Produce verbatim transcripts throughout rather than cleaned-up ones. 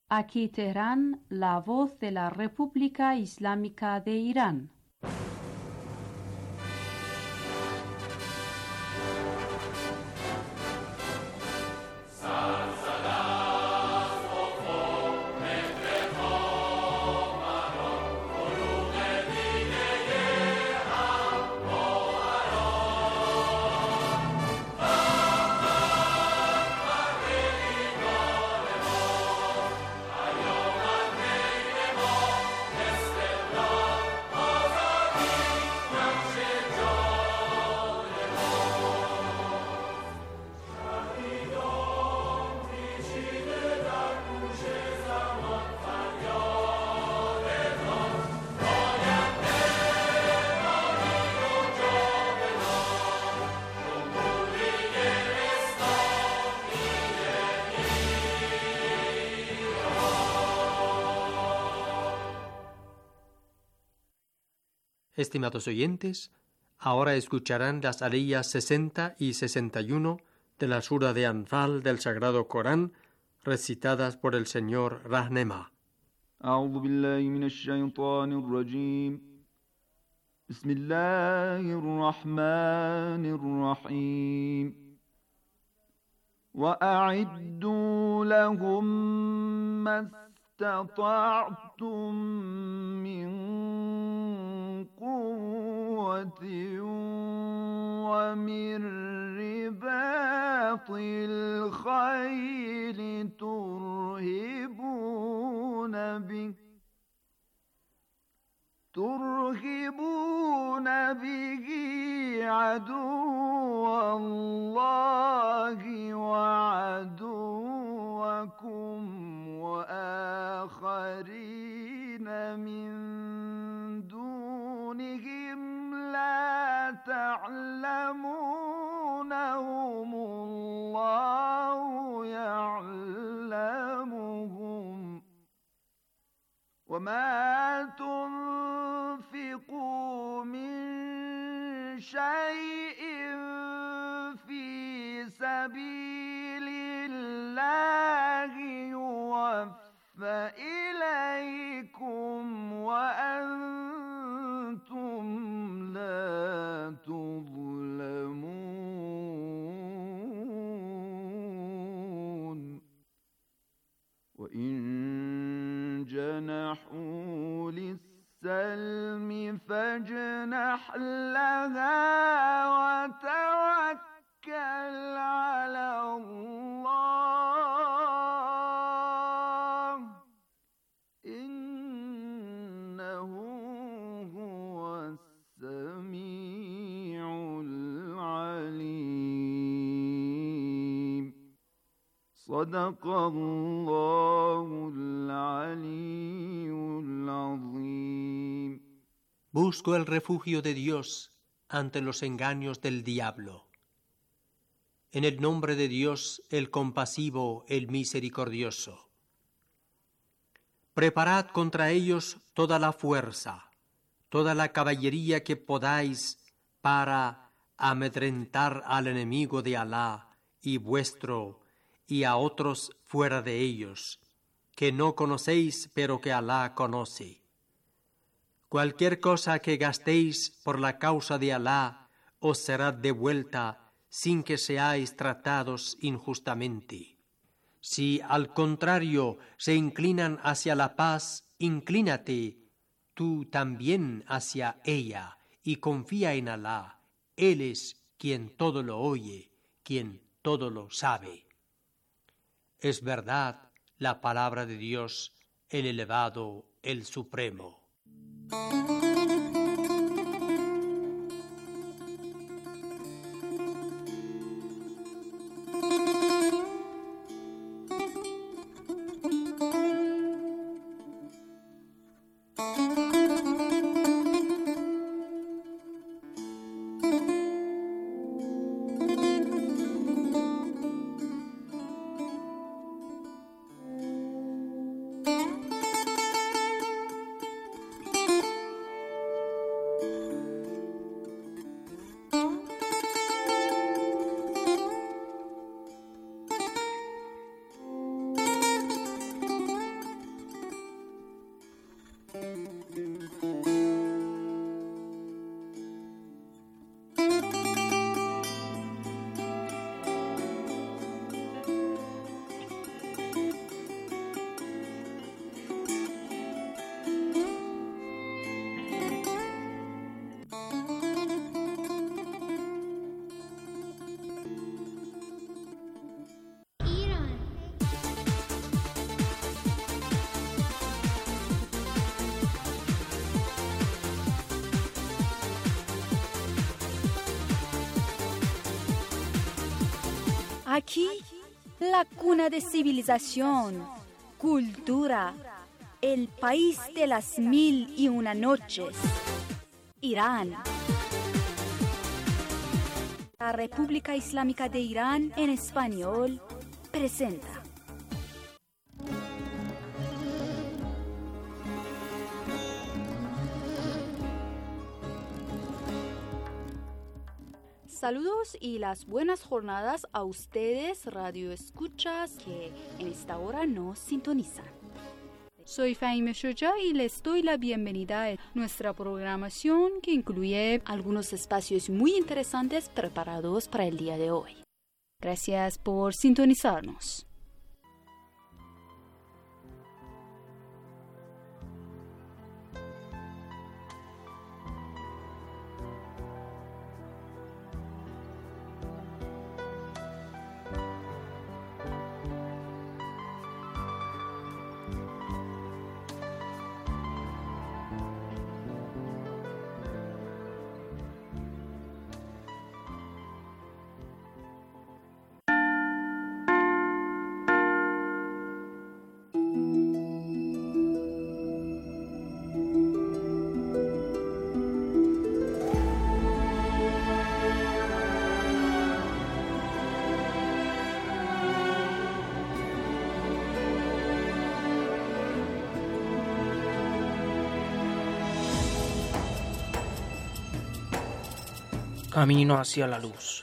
Aquí Teherán, la voz de la República Islámica de Irán. Estimados oyentes, ahora escucharán las aliyas sesenta y sesenta y uno de la sura de Anfal del Sagrado Corán, recitadas por el señor Rahnema. أعوذ بالله من الشيطان الرجيم بسم الله الرحمن الرحيم وأعدوا لهم ما استطعتم من قوة ومن رباط الخيل ترهبون به ترهبون به عدو الله وعدوكم وآخرين من دونهم لا تعلمونهم الله يعلمهم وما تنفقوا من شيء في سبيل الله يوفى إليكم وأنتم لا تظلمون وإن جنحوا للسلم فاجنح لها وتوكل على الله إنه هو السميع العليم صدق الله العلي العظيم. Busco el refugio de Dios ante los engaños del diablo. En el nombre de Dios, el compasivo, el misericordioso. Preparad contra ellos toda la fuerza, toda la caballería que podáis para amedrentar al enemigo de Alá y vuestro y a otros fuera de ellos, que no conocéis pero que Alá conoce. Cualquier cosa que gastéis por la causa de Alá os será devuelta sin que seáis tratados injustamente. Si al contrario se inclinan hacia la paz, inclínate tú también hacia ella y confía en Alá. Él es quien todo lo oye, quien todo lo sabe. Es verdad la palabra de Dios, el elevado, el supremo. Aquí, la cuna de civilización, cultura, el país de las mil y una noches, Irán. La República Islámica de Irán en español presenta. Saludos y las buenas jornadas a ustedes, radio escuchas, que en esta hora nos sintonizan. Soy Fahime Shoja y les doy la bienvenida a nuestra programación que incluye algunos espacios muy interesantes preparados para el día de hoy. Gracias por sintonizarnos. Camino hacia la luz.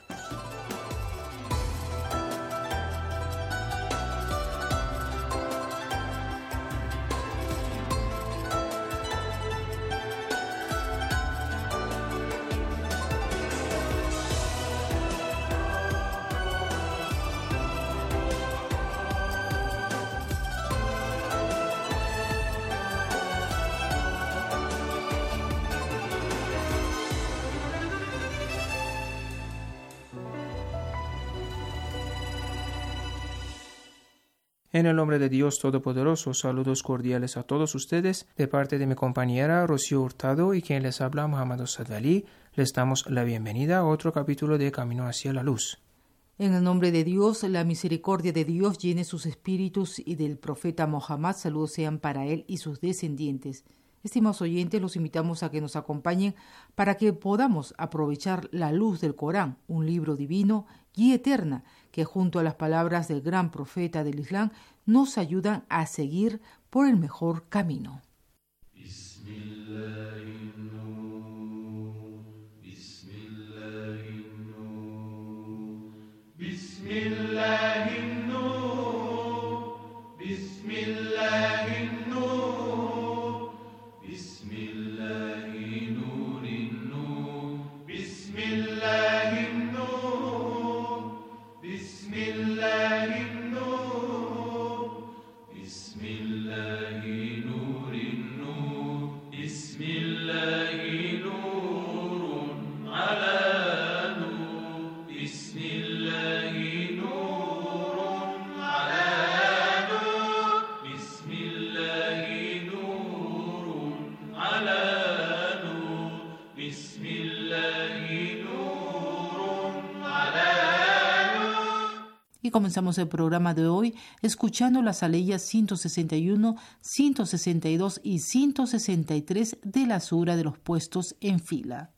En el nombre de Dios Todopoderoso, saludos cordiales a todos ustedes. De parte de mi compañera Rocío Hurtado y quien les habla, Muhammad Sadali, les damos la bienvenida a otro capítulo de Camino hacia la Luz. En el nombre de Dios, la misericordia de Dios llene sus espíritus y del profeta Mohammed, saludos sean para él y sus descendientes. Estimados oyentes, los invitamos a que nos acompañen para que podamos aprovechar la luz del Corán, un libro divino, guía eterna, que junto a las palabras del gran profeta del Islam nos ayudan a seguir por el mejor camino. Y comenzamos el programa de hoy escuchando las aleyas ciento sesenta y uno, ciento sesenta y dos y ciento sesenta y tres de la sura de los puestos en fila.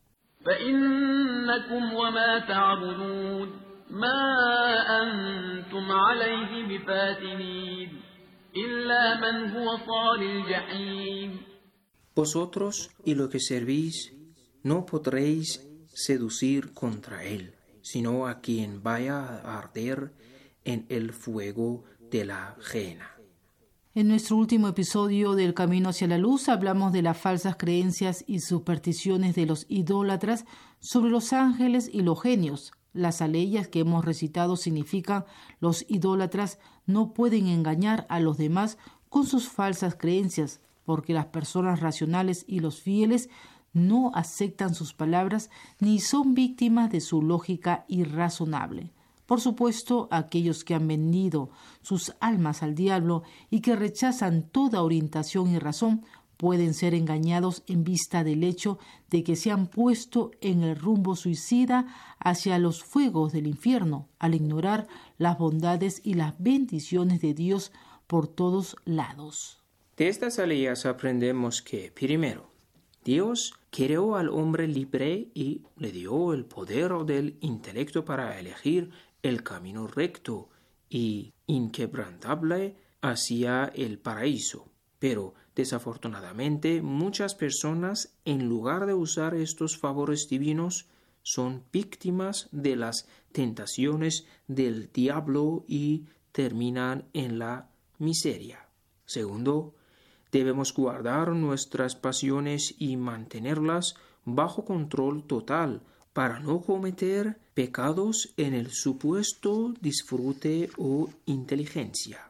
فإنكم وما تعبدون ما أنتم عليه بفاتنين إلا من هو صال الجحيم. Vosotros y lo que servís no podréis seducir contra él, sino a quien vaya a arder en el fuego de la ajena. En nuestro último episodio del Camino hacia la Luz hablamos de las falsas creencias y supersticiones de los idólatras sobre los ángeles y los genios. Las aleyas que hemos recitado significan los idólatras no pueden engañar a los demás con sus falsas creencias, porque las personas racionales y los fieles no aceptan sus palabras ni son víctimas de su lógica irrazonable. Por supuesto, aquellos que han vendido sus almas al diablo y que rechazan toda orientación y razón pueden ser engañados en vista del hecho de que se han puesto en el rumbo suicida hacia los fuegos del infierno, al ignorar las bondades y las bendiciones de Dios por todos lados. De estas aleyas aprendemos que, primero, Dios creó al hombre libre y le dio el poder del intelecto para elegir el camino recto y inquebrantable hacia el paraíso. Pero, desafortunadamente, muchas personas, en lugar de usar estos favores divinos, son víctimas de las tentaciones del diablo y terminan en la miseria. Segundo, debemos guardar nuestras pasiones y mantenerlas bajo control total para no cometer pecados en el supuesto disfrute o inteligencia.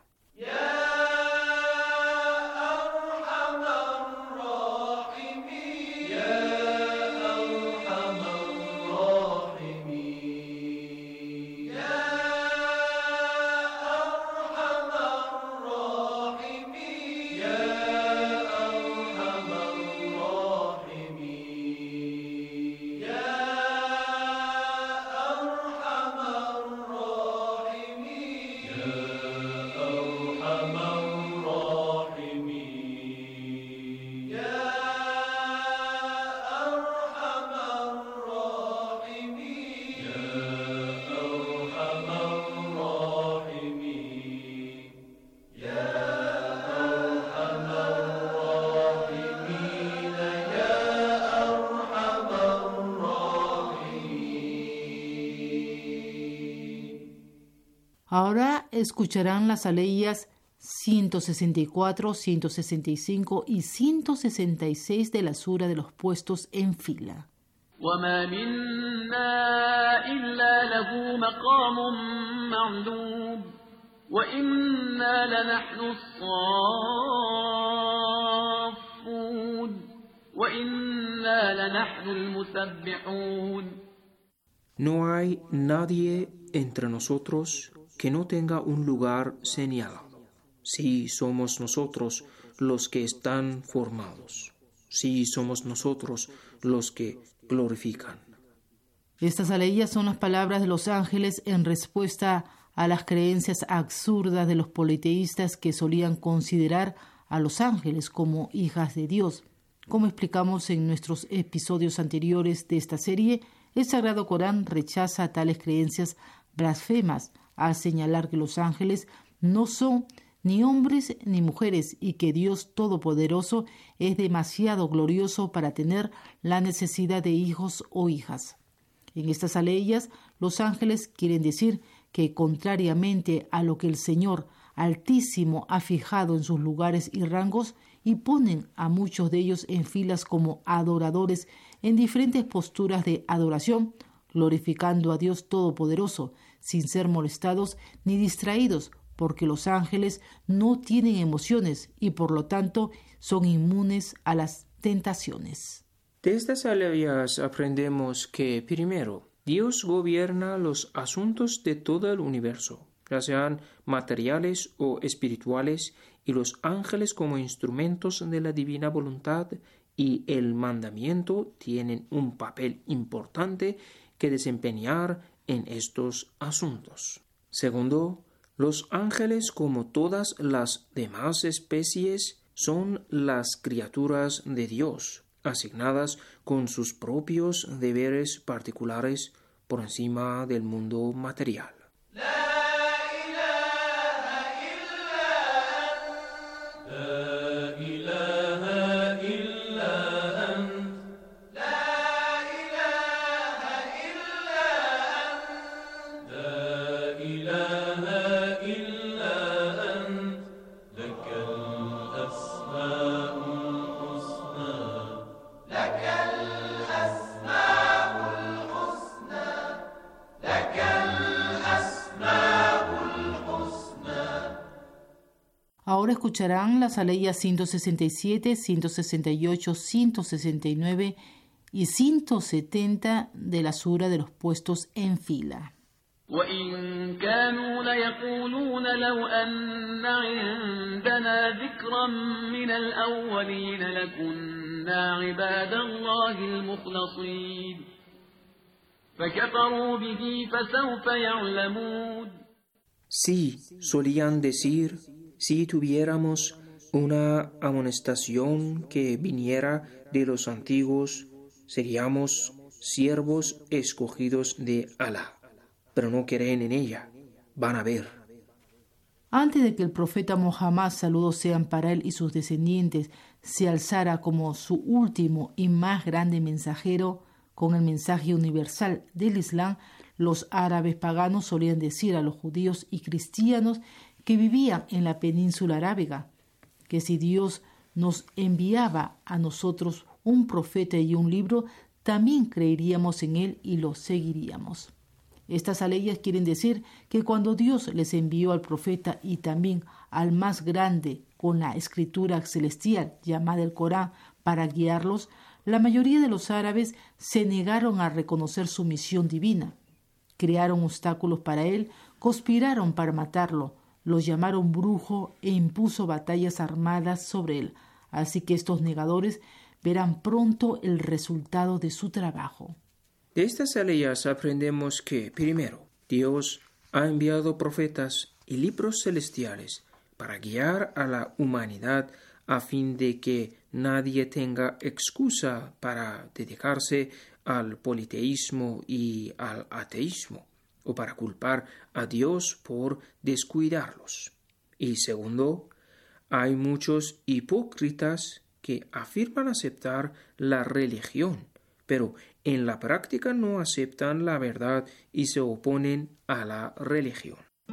Ahora escucharán las aleyas ciento sesenta y cuatro, ciento sesenta y cinco y ciento sesenta y seis de la sura de los puestos en fila. وما منا إلا له مقام معلوم وإنا لنحن الصافون وإنا لنحن المسبحون. No hay nadie entre nosotros que no tenga un lugar señalado. Sí, somos nosotros los que están formados. Sí, somos nosotros los que glorifican. Estas aleyas son las palabras de los ángeles en respuesta a las creencias absurdas de los politeístas que solían considerar a los ángeles como hijas de Dios. Como explicamos en nuestros episodios anteriores de esta serie, el Sagrado Corán rechaza tales creencias blasfemas al señalar que los ángeles no son ni hombres ni mujeres y que Dios Todopoderoso es demasiado glorioso para tener la necesidad de hijos o hijas. En estas aleyas, los ángeles quieren decir que, contrariamente a lo que el Señor Altísimo ha fijado en sus lugares y rangos, y ponen a muchos de ellos en filas como adoradores en diferentes posturas de adoración, glorificando a Dios Todopoderoso, sin ser molestados ni distraídos, porque los ángeles no tienen emociones y por lo tanto son inmunes a las tentaciones. De estas aleyas aprendemos que, primero, Dios gobierna los asuntos de todo el universo, ya sean materiales o espirituales, y los ángeles como instrumentos de la divina voluntad y el mandamiento tienen un papel importante que desempeñar en estos asuntos. Segundo, los ángeles, como todas las demás especies, son las criaturas de Dios, asignadas con sus propios deberes particulares por encima del mundo material. Ahora escucharán las aleyas ciento sesenta y siete, ciento sesenta y ocho, ciento sesenta y nueve y ciento setenta de la sura de los puestos en fila. وإن كانوا ليقولون لو أن عندنا ذكرا من الأولين لكنا عباد الله المخلصين فكفروا به فسوف يعلمون. Sí, solían decir, si tuviéramos una amonestación que viniera de los antiguos, seríamos siervos escogidos de Alá. Pero no creen en ella, van a ver. Antes de que el profeta Muhammad, saludos sean para él y sus descendientes, se alzara como su último y más grande mensajero con el mensaje universal del Islam, los árabes paganos solían decir a los judíos y cristianos que vivían en la península arábiga que si Dios nos enviaba a nosotros un profeta y un libro, también creeríamos en él y lo seguiríamos. Estas aleyas quieren decir que cuando Dios les envió al profeta y también al más grande con la escritura celestial llamada el Corán para guiarlos, la mayoría de los árabes se negaron a reconocer su misión divina. Crearon obstáculos para él, conspiraron para matarlo, lo llamaron brujo e impuso batallas armadas sobre él. Así que estos negadores verán pronto el resultado de su trabajo. De estas aleyas aprendemos que, primero, Dios ha enviado profetas y libros celestiales para guiar a la humanidad a fin de que nadie tenga excusa para dedicarse al politeísmo y al ateísmo, o para culpar a Dios por descuidarlos. Y segundo, hay muchos hipócritas que afirman aceptar la religión, pero en la práctica no aceptan la verdad y se oponen a la religión.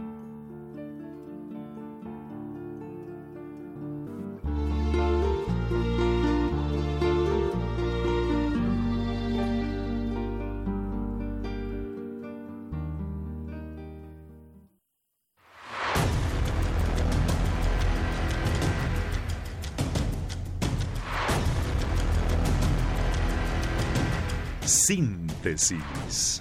Síntesis.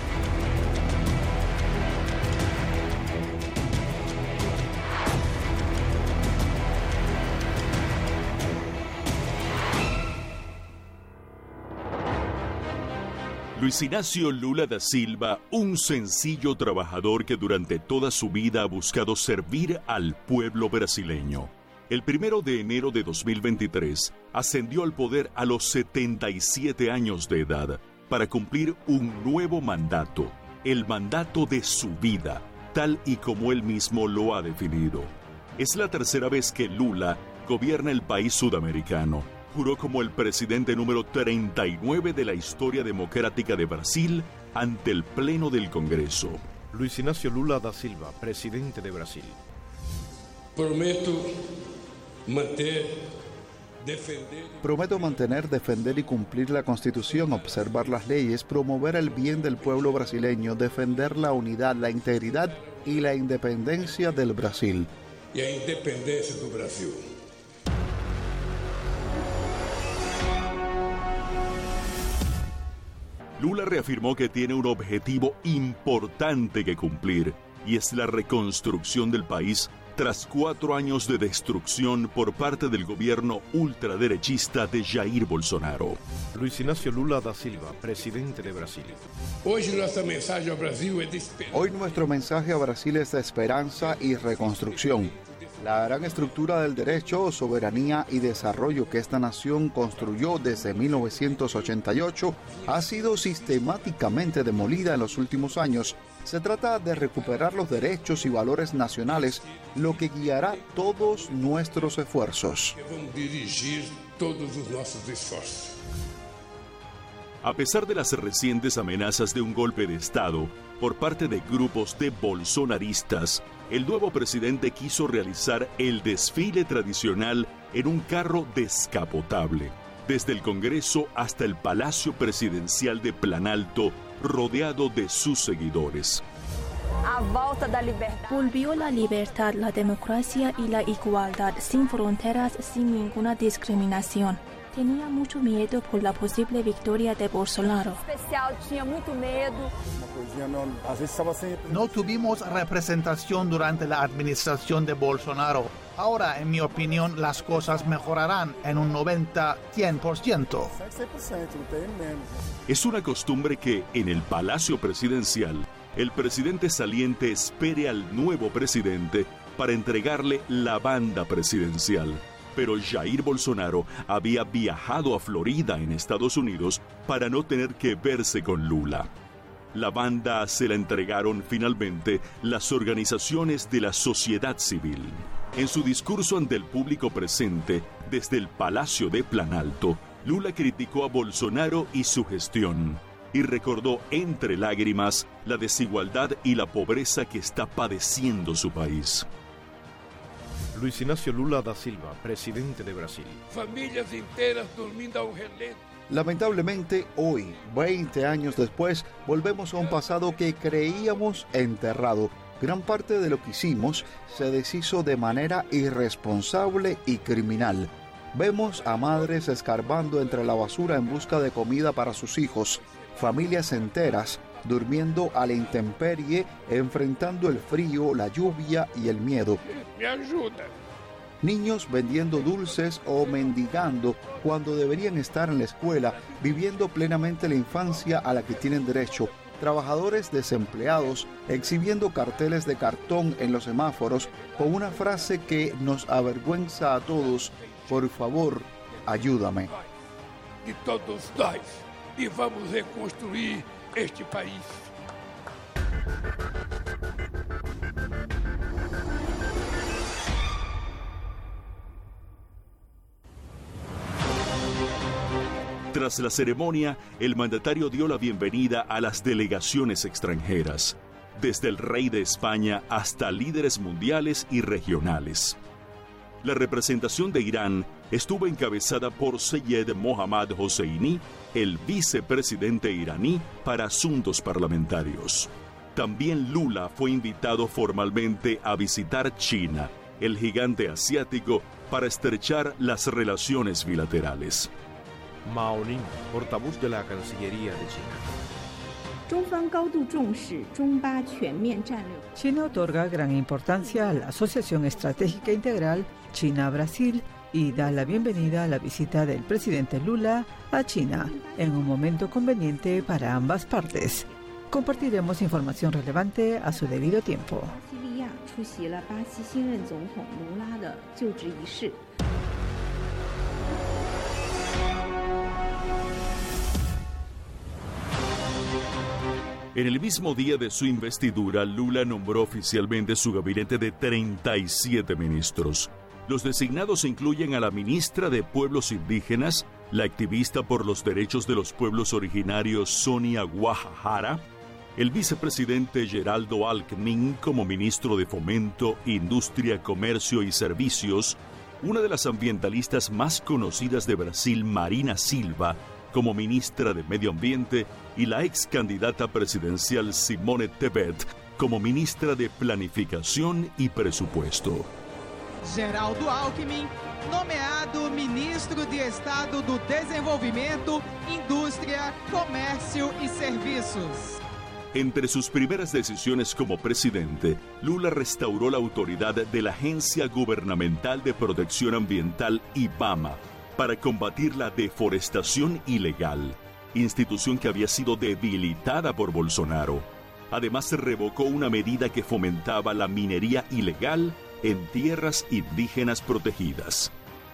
Luis Inácio Lula da Silva, un sencillo trabajador que durante toda su vida ha buscado servir al pueblo brasileño. El primero de enero de dos mil veintitrés ascendió al poder a los setenta y siete años de edad para cumplir un nuevo mandato, el mandato de su vida, tal y como él mismo lo ha definido. Es la tercera vez que Lula gobierna el país sudamericano. Juró como el presidente número treinta y nueve de la historia democrática de Brasil ante el Pleno del Congreso. Luis Inácio Lula da Silva, presidente de Brasil. Prometo mantener, defender... Prometo mantener, defender y cumplir la Constitución, observar las leyes, promover el bien del pueblo brasileño, defender la unidad, la integridad y la independencia del Brasil. Y la independencia del Brasil. Lula reafirmó que tiene un objetivo importante que cumplir, y es la reconstrucción del país tras cuatro años de destrucción por parte del gobierno ultraderechista de Jair Bolsonaro. Luis Inácio Lula da Silva, presidente de Brasil. Hoy nuestro mensaje a Brasil es de esperanza. Hoy nuestro mensaje a Brasil es de esperanza y reconstrucción. La gran estructura del derecho, soberanía y desarrollo que esta nación construyó desde mil novecientos ochenta y ocho ha sido sistemáticamente demolida en los últimos años. Se trata de recuperar los derechos y valores nacionales, lo que guiará todos nuestros esfuerzos. Vamos dirigir todos los nuestros esfuerzos. A pesar de las recientes amenazas de un golpe de Estado por parte de grupos de bolsonaristas, el nuevo presidente quiso realizar el desfile tradicional en un carro descapotable, desde el Congreso hasta el Palacio Presidencial de Planalto, rodeado de sus seguidores. Volvió la libertad, la democracia y la igualdad, sin fronteras, sin ninguna discriminación. tenía mucho miedo por la posible victoria de Bolsonaro. No tuvimos representación durante la administración de Bolsonaro. Ahora, en mi opinión, las cosas mejorarán en un noventa a cien por ciento. Es una costumbre que en el Palacio Presidencial el presidente saliente espere al nuevo presidente para entregarle la banda presidencial. Pero Jair Bolsonaro había viajado a Florida, en Estados Unidos, para no tener que verse con Lula. La banda se la entregaron finalmente las organizaciones de la sociedad civil. En su discurso ante el público presente, desde el Palacio de Planalto, Lula criticó a Bolsonaro y su gestión, y recordó entre lágrimas la desigualdad y la pobreza que está padeciendo su país. Luis Ignacio Lula da Silva, presidente de Brasil. Familias enteras dormindo ao relento. Lamentablemente, hoy, veinte años después, volvemos a un pasado que creíamos enterrado. Gran parte de lo que hicimos se deshizo de manera irresponsable y criminal. Vemos a madres escarbando entre la basura en busca de comida para sus hijos, familias enteras durmiendo a la intemperie, enfrentando el frío, la lluvia y el miedo. Me ayuda. Niños vendiendo dulces o mendigando cuando deberían estar en la escuela, viviendo plenamente la infancia a la que tienen derecho. Trabajadores desempleados exhibiendo carteles de cartón en los semáforos con una frase que nos avergüenza a todos: por favor, ayúdame. De todos nós, e vamos reconstruir este país. Tras la ceremonia, el mandatario dio la bienvenida a las delegaciones extranjeras, desde el rey de España hasta líderes mundiales y regionales. La representación de Irán estuvo encabezada por Seyed Mohammad Hosseini, el vicepresidente iraní para asuntos parlamentarios. También Lula fue invitado formalmente a visitar China, el gigante asiático, para estrechar las relaciones bilaterales. Mao Ning, portavoz de la Cancillería de China. China otorga gran importancia a la Asociación Estratégica Integral China-Brasil y da la bienvenida a la visita del presidente Lula a China en un momento conveniente para ambas partes. Compartiremos información relevante a su debido tiempo. En el mismo día de su investidura, Lula nombró oficialmente su gabinete de treinta y siete ministros. Los designados incluyen a la ministra de Pueblos Indígenas, la activista por los derechos de los pueblos originarios Sonia Guajajara, el vicepresidente Geraldo Alckmin como ministro de Fomento, Industria, Comercio y Servicios, una de las ambientalistas más conocidas de Brasil, Marina Silva, como ministra de Medio Ambiente, y la ex candidata presidencial Simone Tebet como ministra de Planificación y Presupuesto. Geraldo Alckmin, nomeado ministro de Estado do Desenvolvimento, Indústria, Comercio y Servicios. Entre sus primeras decisiones como presidente, Lula restauró la autoridad de la Agencia Gubernamental de Protección Ambiental, IBAMA, para combatir la deforestación ilegal, institución que había sido debilitada por Bolsonaro. Además, se revocó una medida que fomentaba la minería ilegal en tierras indígenas protegidas.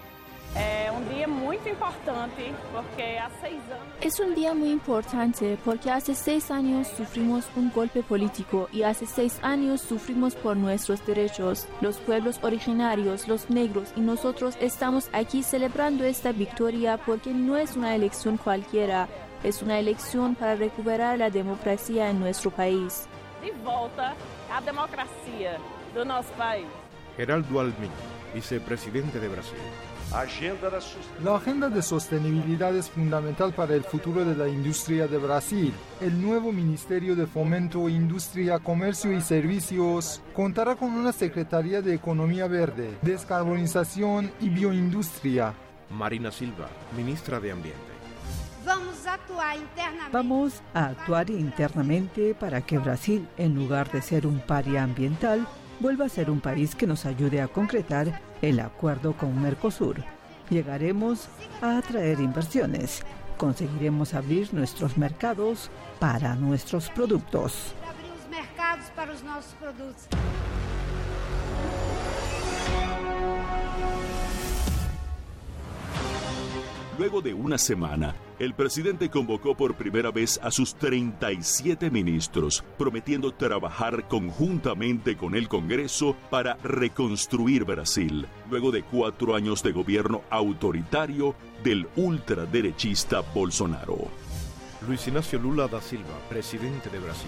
Es un día muy importante porque hace seis años sufrimos un golpe político y hace seis años sufrimos por nuestros derechos. Los pueblos originarios, los negros y nosotros estamos aquí celebrando esta victoria porque no es una elección cualquiera, es una elección para recuperar la democracia en nuestro país. De volta a democracia de nuestro país. Geraldo Alckmin, vicepresidente de Brasil. La agenda de sostenibilidad es fundamental para el futuro de la industria de Brasil. El nuevo Ministerio de Fomento, Industria, Comercio y Servicios contará con una Secretaría de Economía Verde, Descarbonización y Bioindustria. Marina Silva, ministra de Ambiente. Vamos a actuar internamente para que Brasil, en lugar de ser un paria ambiental, vuelva a ser un país que nos ayude a concretar el acuerdo con Mercosur. Llegaremos a atraer inversiones. Conseguiremos abrir nuestros mercados para nuestros productos. Luego de una semana, el presidente convocó por primera vez a sus treinta y siete ministros, prometiendo trabajar conjuntamente con el Congreso para reconstruir Brasil, luego de cuatro años de gobierno autoritario del ultraderechista Bolsonaro. Luis Ignacio Lula da Silva, presidente de Brasil.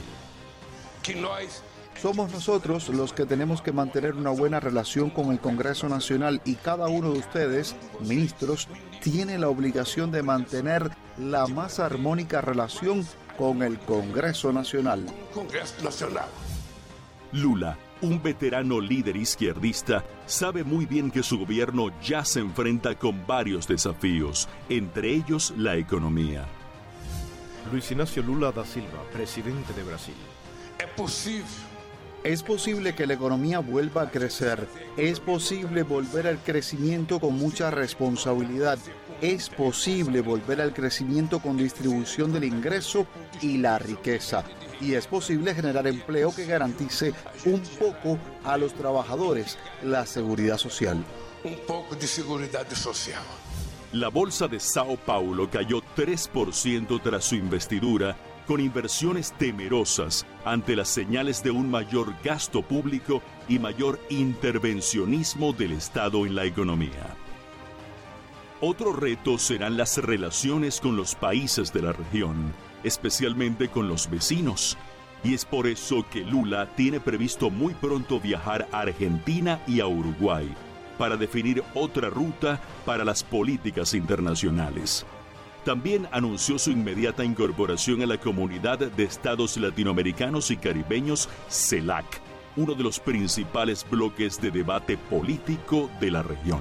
Somos nosotros los que tenemos que mantener una buena relación con el Congreso Nacional y cada uno de ustedes, ministros, tiene la obligación de mantener la más armónica relación con el Congreso Nacional. Congreso Nacional. Lula, un veterano líder izquierdista, sabe muy bien que su gobierno ya se enfrenta con varios desafíos, entre ellos la economía. Luis Ignacio Lula da Silva, presidente de Brasil. Es posible. Es posible que la economía vuelva a crecer. Es posible volver al crecimiento con mucha responsabilidad. Es posible volver al crecimiento con distribución del ingreso y la riqueza. Y es posible generar empleo que garantice un poco a los trabajadores la seguridad social. Un poco de seguridad social. La bolsa de Sao Paulo cayó tres por ciento tras su investidura, con inversiones temerosas ante las señales de un mayor gasto público y mayor intervencionismo del Estado en la economía. Otro reto serán las relaciones con los países de la región, especialmente con los vecinos. Y es por eso que Lula tiene previsto muy pronto viajar a Argentina y a Uruguay para definir otra ruta para las políticas internacionales. También anunció su inmediata incorporación a la Comunidad de Estados Latinoamericanos y Caribeños, CELAC, uno de los principales bloques de debate político de la región.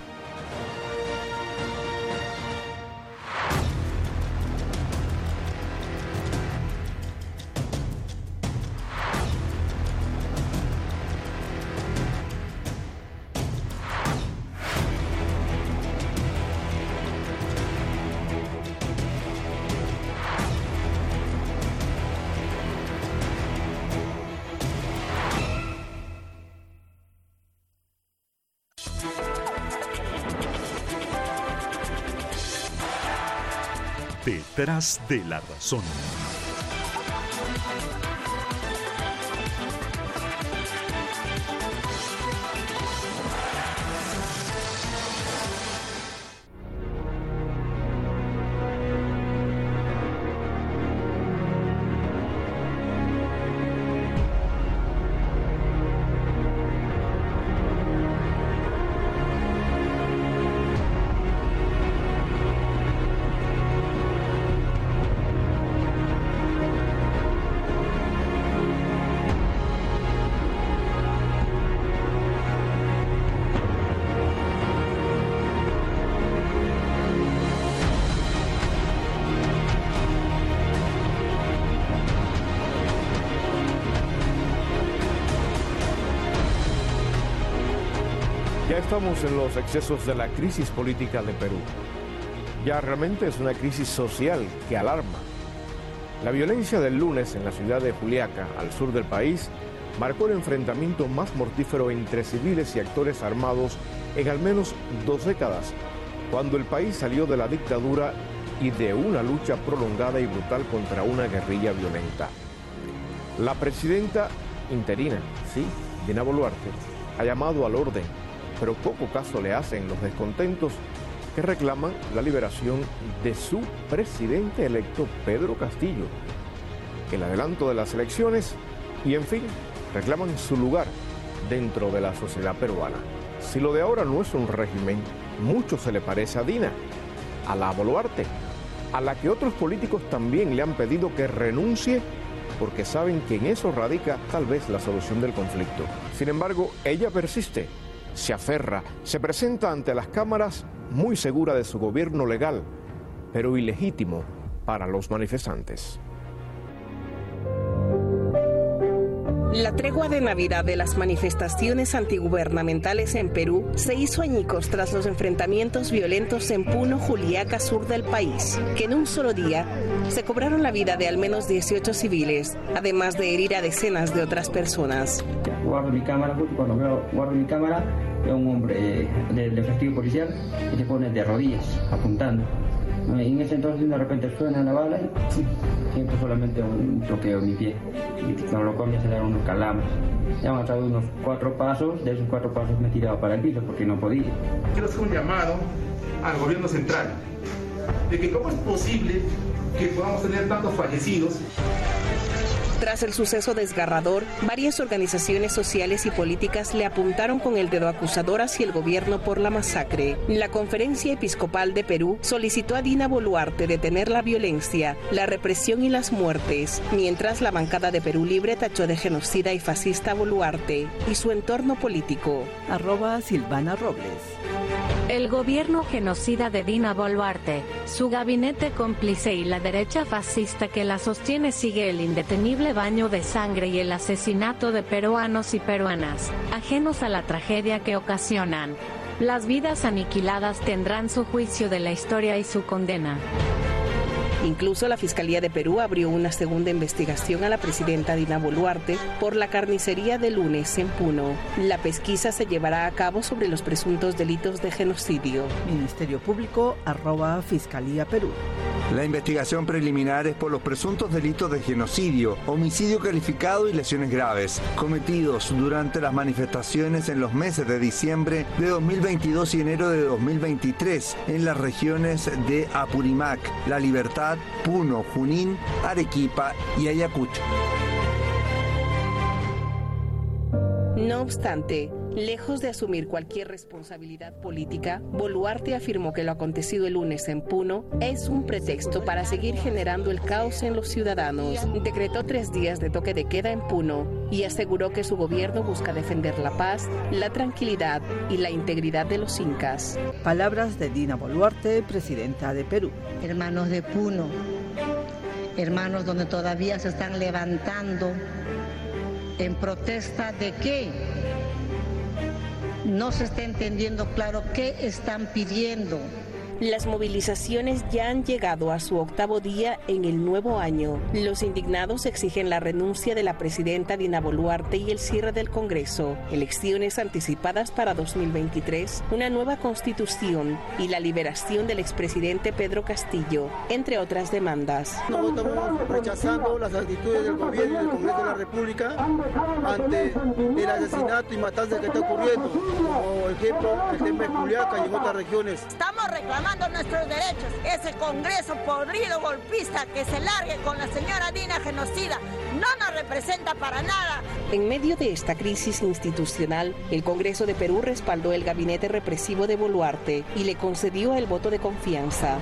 Detrás de la razón. Ya estamos en los excesos de la crisis política de Perú. Ya realmente es una crisis social que alarma. La violencia del lunes en la ciudad de Juliaca, al sur del país, marcó el enfrentamiento más mortífero entre civiles y actores armados en al menos dos décadas, cuando el país salió de la dictadura y de una lucha prolongada y brutal contra una guerrilla violenta. La presidenta interina, sí, Dina Boluarte, ha llamado al orden, pero poco caso le hacen los descontentos que reclaman la liberación de su presidente electo Pedro Castillo, el adelanto de las elecciones y, en fin, reclaman su lugar dentro de la sociedad peruana. Si lo de ahora no es un régimen, mucho se le parece a Dina, a la Boluarte, a la que otros políticos también le han pedido que renuncie porque saben que en eso radica tal vez la solución del conflicto. Sin embargo, ella persiste, se aferra, se presenta ante las cámaras muy segura de su gobierno legal, pero ilegítimo para los manifestantes. La tregua de Navidad de las manifestaciones antigubernamentales en Perú se hizo añicos tras los enfrentamientos violentos en Puno, Juliaca, sur del país, que en un solo día se cobraron la vida de al menos dieciocho civiles, además de herir a decenas de otras personas. Guardo mi cámara, cuando veo, guardo mi cámara, veo un hombre eh, del efectivo policial que se pone de rodillas, apuntando. Y en ese entonces de repente suena la bala y siento solamente un bloqueo en mi pie, y con lo cual ya se dan unos calambres. Ya han dado unos cuatro pasos, de esos cuatro pasos me he tirado para el piso porque no podía. Quiero hacer un llamado al gobierno central, de que cómo es posible que podamos tener tantos fallecidos. Tras el suceso desgarrador, varias organizaciones sociales y políticas le apuntaron con el dedo acusador hacia el gobierno por la masacre. La Conferencia Episcopal de Perú solicitó a Dina Boluarte detener la violencia, la represión y las muertes, mientras la bancada de Perú Libre tachó de genocida y fascista a Boluarte y su entorno político. Arroba Silvana Robles. El gobierno genocida de Dina Boluarte, su gabinete cómplice y la derecha fascista que la sostiene sigue el indetenible baño de sangre y el asesinato de peruanos y peruanas, ajenos a la tragedia que ocasionan. Las vidas aniquiladas tendrán su juicio de la historia y su condena. Incluso la Fiscalía de Perú abrió una segunda investigación a la presidenta Dina Boluarte por la carnicería de lunes en Puno. La pesquisa se llevará a cabo sobre los presuntos delitos de genocidio. Ministerio Público, arroba Fiscalía Perú. La investigación preliminar es por los presuntos delitos de genocidio, homicidio calificado y lesiones graves, cometidos durante las manifestaciones en los meses de diciembre de dos mil veintidós y enero de dos mil veintitrés en las regiones de Apurímac, La Libertad, Puno, Junín, Arequipa y Ayacucho. No obstante, lejos de asumir cualquier responsabilidad política, Boluarte afirmó que lo acontecido el lunes en Puno es un pretexto para seguir generando el caos en los ciudadanos. Decretó tres días de toque de queda en Puno y aseguró que su gobierno busca defender la paz, la tranquilidad y la integridad de los incas. Palabras de Dina Boluarte, presidenta de Perú. Hermanos de Puno, hermanos donde todavía se están levantando en protesta de qué. No se está entendiendo claro qué están pidiendo. Las movilizaciones ya han llegado a su octavo día en el nuevo año. Los indignados exigen la renuncia de la presidenta Dina Boluarte y el cierre del Congreso, elecciones anticipadas para dos mil veintitrés, una nueva constitución y la liberación del expresidente Pedro Castillo, entre otras demandas. Nosotros estamos rechazando las actitudes del gobierno y del Congreso de la República ante el asesinato y matanza que está ocurriendo, como ejemplo el tema de Juliaca y en otras regiones. Estamos reclamando nuestros derechos. Ese Congreso podrido golpista que se largue con la señora Dina genocida no nos representa para nada. En medio de esta crisis institucional, el Congreso de Perú respaldó el gabinete represivo de Boluarte y le concedió el voto de confianza.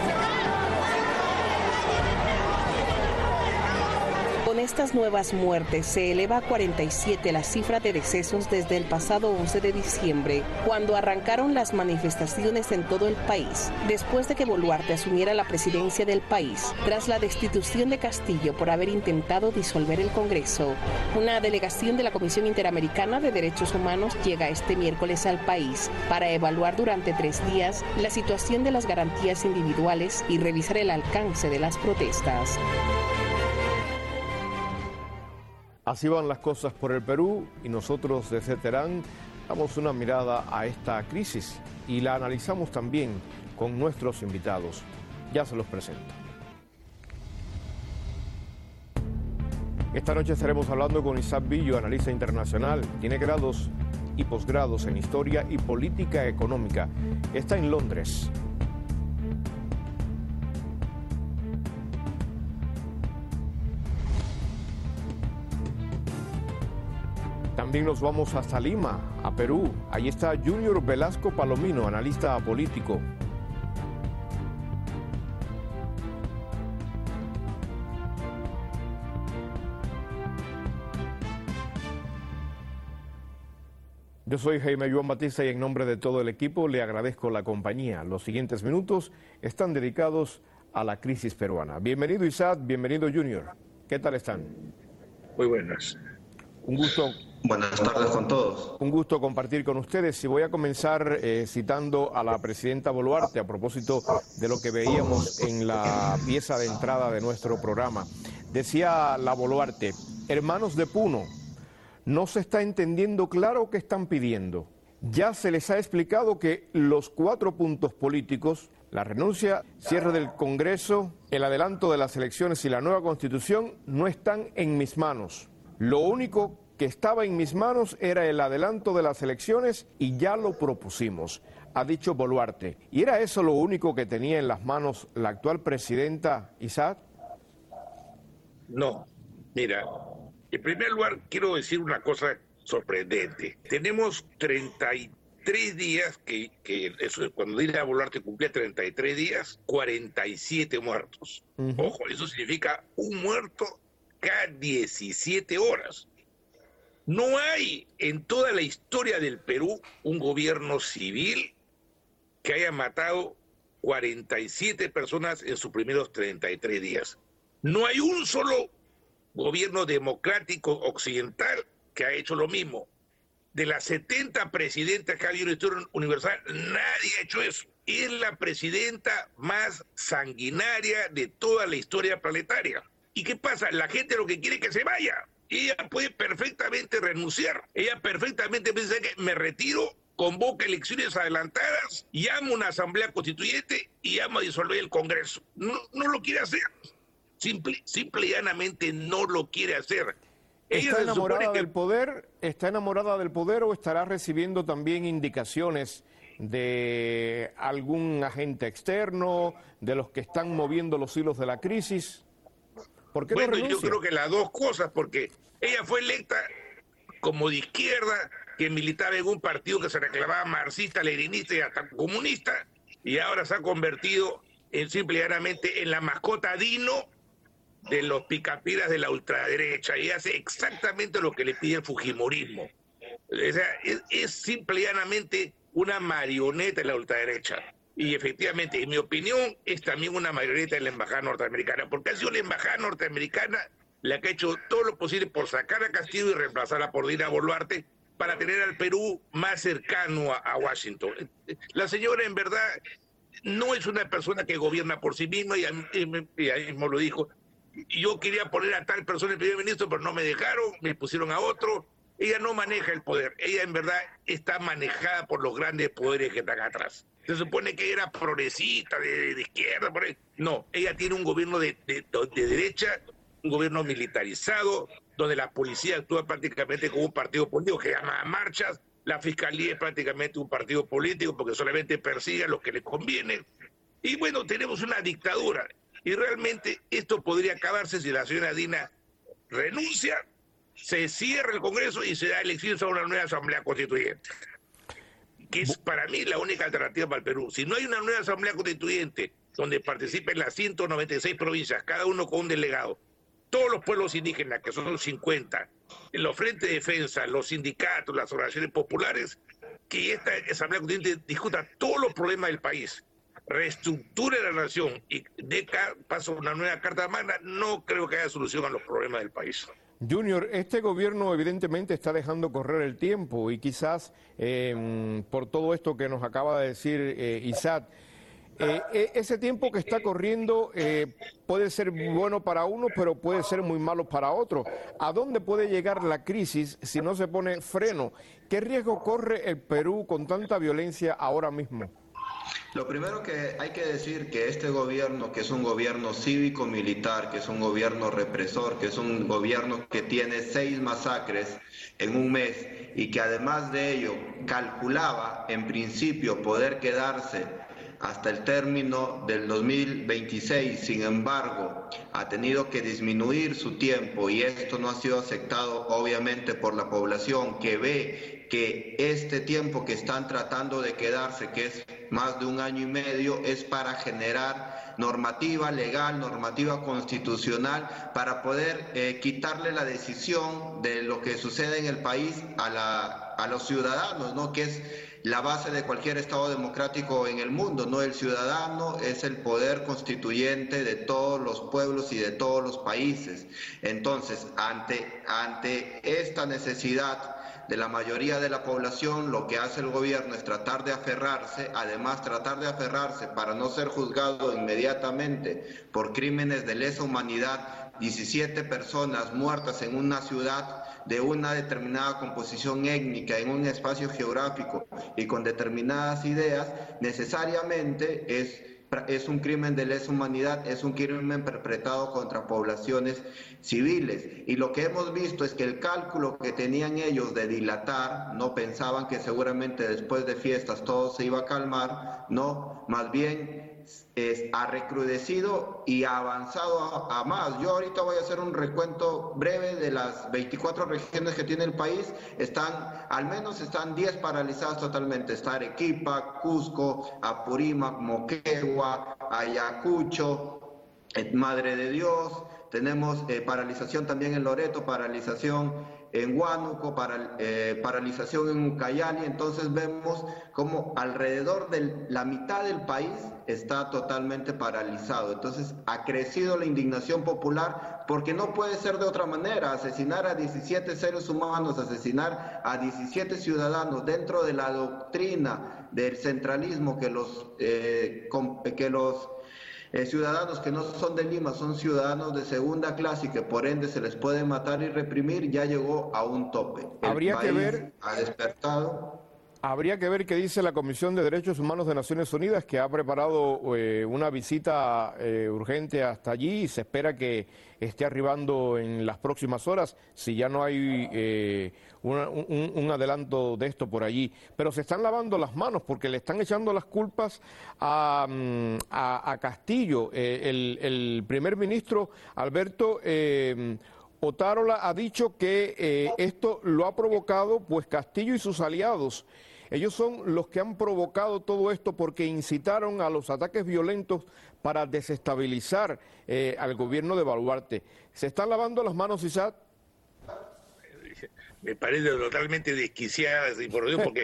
Con estas nuevas muertes se eleva a cuarenta y siete la cifra de decesos desde el pasado once de diciembre, cuando arrancaron las manifestaciones en todo el país, después de que Boluarte asumiera la presidencia del país, tras la destitución de Castillo por haber intentado disolver el Congreso. Una delegación de la Comisión Interamericana de Derechos Humanos llega este miércoles al país para evaluar durante tres días la situación de las garantías individuales y revisar el alcance de las protestas. Así van las cosas por el Perú y nosotros desde Teherán damos una mirada a esta crisis y la analizamos también con nuestros invitados. Ya se los presento. Esta noche estaremos hablando con Isaac Billo, analista internacional. Tiene grados y posgrados en Historia y Política Económica. Está en Londres. También nos vamos hasta Lima, a Perú. Allí está Junior Velasco Palomino, analista político. Yo soy Jaime Joan Batista y en nombre de todo el equipo le agradezco la compañía. Los siguientes minutos están dedicados a la crisis peruana. Bienvenido Isaac, bienvenido Junior. ¿Qué tal están? Muy buenas. Un gusto. Buenas tardes con todos. Un gusto compartir con ustedes y voy a comenzar eh, citando a la presidenta Boluarte a propósito de lo que veíamos en la pieza de entrada de nuestro programa. Decía la Boluarte, hermanos de Puno, no se está entendiendo claro qué están pidiendo. Ya se les ha explicado que los cuatro puntos políticos, la renuncia, cierre del Congreso, el adelanto de las elecciones y la nueva Constitución no están en mis manos. Lo único que estaba en mis manos era el adelanto de las elecciones y ya lo propusimos, ha dicho Boluarte. ¿Y era eso lo único que tenía en las manos la actual presidenta Isaac? No, mira, en primer lugar quiero decir una cosa sorprendente. Tenemos treinta y tres días, que, que eso, cuando Dina Boluarte cumplía treinta y tres días, cuarenta y siete muertos. Uh-huh. Ojo, eso significa un muerto cada diecisiete horas. No hay en toda la historia del Perú un gobierno civil que haya matado cuarenta y siete personas en sus primeros treinta y tres días. No hay un solo gobierno democrático occidental que ha hecho lo mismo. De las setenta presidentas que ha habido en la historia universal, nadie ha hecho eso. Es la presidenta más sanguinaria de toda la historia planetaria. ¿Y qué pasa? La gente lo que quiere es que se vaya. Ella puede perfectamente renunciar. Ella perfectamente puede decir que me retiro, convoca elecciones adelantadas, llama a una asamblea constituyente y llama a disolver el Congreso. No, no lo quiere hacer. Simple, simple y llanamente no lo quiere hacer. Ella ¿Está enamorada que... del poder? ¿Está enamorada del poder o estará recibiendo también indicaciones de algún agente externo, de los que están moviendo los hilos de la crisis? ¿Por qué bueno, no renuncia? Yo creo que las dos cosas, porque ella fue electa como de izquierda, que militaba en un partido que se reclamaba marxista, leninista y hasta comunista, y ahora se ha convertido en simple y llanamente en la mascota Dino de los picapiedras de la ultraderecha, y hace exactamente lo que le pide el fujimorismo. O sea, es, es simple y llanamente una marioneta de la ultraderecha. Y efectivamente, en mi opinión, es también una marioneta de la embajada norteamericana, porque ha sido la embajada norteamericana la que ha hecho todo lo posible por sacar a Castillo y reemplazarla por Dina Boluarte para tener al Perú más cercano a, a Washington. La señora, en verdad, no es una persona que gobierna por sí misma, y ella mismo lo dijo. Yo quería poner a tal persona el primer ministro, pero no me dejaron, me pusieron a otro. Ella no maneja el poder, ella en verdad está manejada por los grandes poderes que están atrás. Se supone que era progresista, de, de izquierda, por ahí. No, ella tiene un gobierno de, de, de derecha, un gobierno militarizado, donde la policía actúa prácticamente como un partido político que llama a marchas, la fiscalía es prácticamente un partido político porque solamente persigue a los que le conviene. Y bueno, tenemos una dictadura. Y realmente esto podría acabarse si la señora Dina renuncia, se cierra el Congreso y se da elecciones a una nueva Asamblea Constituyente, que es para mí la única alternativa para el Perú. Si no hay una nueva Asamblea Constituyente donde participen las ciento noventa y seis provincias, cada uno con un delegado, todos los pueblos indígenas, que son cincuenta, en los frentes de defensa, los sindicatos, las organizaciones populares, que esta Asamblea Constituyente discuta todos los problemas del país, reestructure la nación y dé paso a una nueva Carta Magna, no creo que haya solución a los problemas del país. Junior, este gobierno evidentemente está dejando correr el tiempo y quizás eh, por todo esto que nos acaba de decir eh, Isaac, eh, ese tiempo que está corriendo eh, puede ser bueno para uno, pero puede ser muy malo para otro. ¿A dónde puede llegar la crisis si no se pone freno? ¿Qué riesgo corre el Perú con tanta violencia ahora mismo? Lo primero que hay que decir que este gobierno, que es un gobierno cívico-militar, que es un gobierno represor, que es un gobierno que tiene seis masacres en un mes y que además de ello calculaba en principio poder quedarse hasta el término del dos mil veintiséis. Sin embargo, ha tenido que disminuir su tiempo y esto no ha sido aceptado obviamente por la población, que ve que este tiempo que están tratando de quedarse, que es más de un año y medio, es para generar normativa legal, normativa constitucional, para poder eh, quitarle la decisión de lo que sucede en el país a, la, a los ciudadanos, ¿no? Que es la base de cualquier Estado democrático en el mundo, ¿no? El ciudadano es el poder constituyente de todos los pueblos y de todos los países. Entonces, ante, ante esta necesidad de la mayoría de la población, lo que hace el gobierno es tratar de aferrarse, además tratar de aferrarse para no ser juzgado inmediatamente por crímenes de lesa humanidad, diecisiete personas muertas en una ciudad de una determinada composición étnica, en un espacio geográfico y con determinadas ideas, necesariamente es es un crimen de lesa humanidad, es un crimen perpetrado contra poblaciones civiles. Y lo que hemos visto es que el cálculo que tenían ellos de dilatar, no pensaban que seguramente después de fiestas todo se iba a calmar, no, más bien es, ha recrudecido y ha avanzado a, a más. Yo ahorita voy a hacer un recuento breve de las veinticuatro regiones que tiene el país. Están, al menos están diez paralizadas totalmente. Está Arequipa, Cusco, Apurímac, Moquegua, Ayacucho, Madre de Dios. Tenemos eh, paralización también en Loreto, paralización en Huánuco, para, eh, paralización en Ucayali. Entonces vemos como alrededor de la mitad del país está totalmente paralizado. Entonces ha crecido la indignación popular, porque no puede ser de otra manera. Asesinar a diecisiete seres humanos, asesinar a diecisiete ciudadanos dentro de la doctrina del centralismo que los, eh, que los Eh, ciudadanos que no son de Lima, son ciudadanos de segunda clase y que por ende se les puede matar y reprimir, ya llegó a un tope. Habría El país que ver, ha despertado. Habría que ver qué dice la Comisión de Derechos Humanos de Naciones Unidas, que ha preparado eh, una visita eh, urgente hasta allí y se espera que esté arribando en las próximas horas, si ya no hay eh, una, un, un adelanto de esto por allí. Pero se están lavando las manos porque le están echando las culpas a, a, a Castillo. Eh, el, el primer ministro Alberto eh, Otárola ha dicho que eh, esto lo ha provocado pues Castillo y sus aliados. Ellos son los que han provocado todo esto porque incitaron a los ataques violentos para desestabilizar eh, al gobierno de Boluarte. ¿Se están lavando las manos, Isaac? Me parece totalmente desquiciada esa información porque,